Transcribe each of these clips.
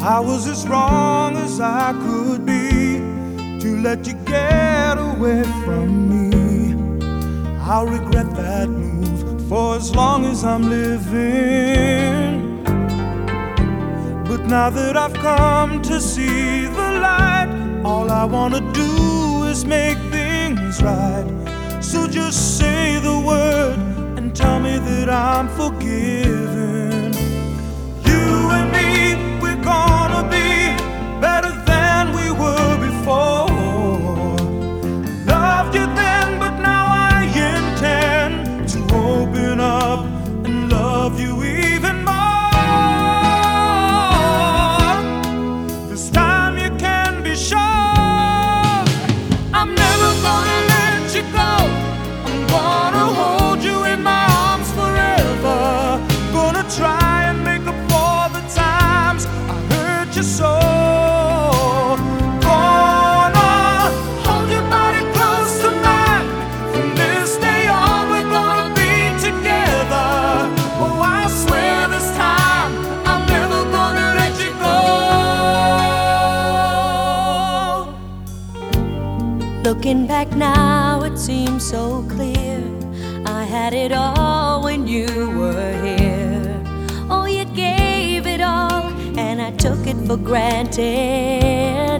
I was as wrong as I could be to let you get away from me. I'll regret that move for as long as I'm living. But now that I've come to see the light, all I wanna do is make things right. So just say the word and tell me that I'm forgiven. You and me, we're gonna be better than we were before. Loved you then, but now I intend to open up and love you even more. This time you can be sure I'm never gonna let you go. I'm gonna hold you in my arms forever. Gonna try and make up for the times I hurt you so. Gonna hold your body close to mine. From this day on, we're gonna be together. Oh, I swear this time I'm never gonna let you go. Looking back now, it seems so clear. I had it all when you were here. Oh, you gave it all, and I took it for granted.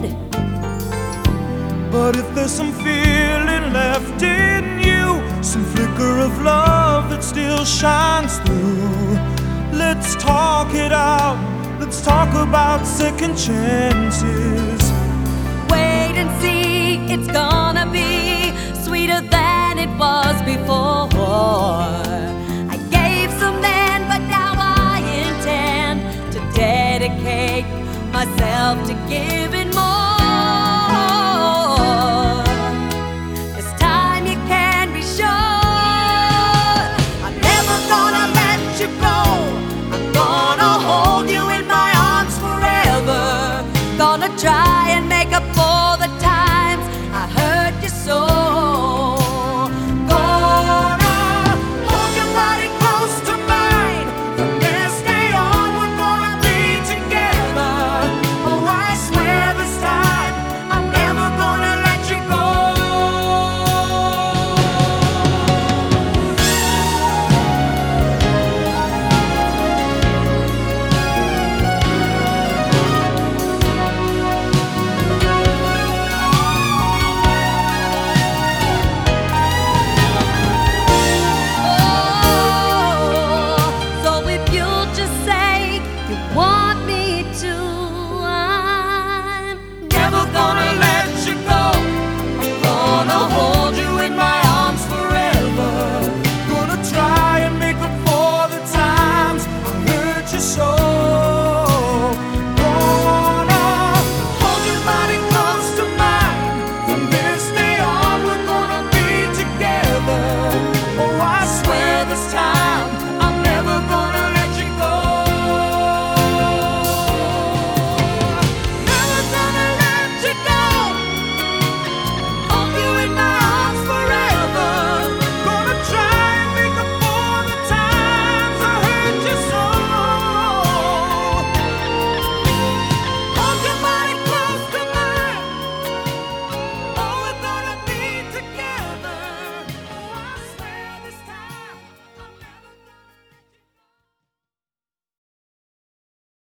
But if there's some feeling left in you, some flicker of love that still shines through, let's talk it out. Let's talk about second chances. Wait and see, it's gonna be sweeter than it was before. I gave some then, but now I intend to dedicate myself to giving more. This time you can be sure I'm never gonna let you go. I'm gonna hold you in my arms forever. Gonna try and make up for the times I hurt you so. Gonna hold your body close to mine. From this day on, we're gonna be together. Oh, I swear this time I'm never gonna let you go. So if you'll just say you want me to, I'm Never gonna let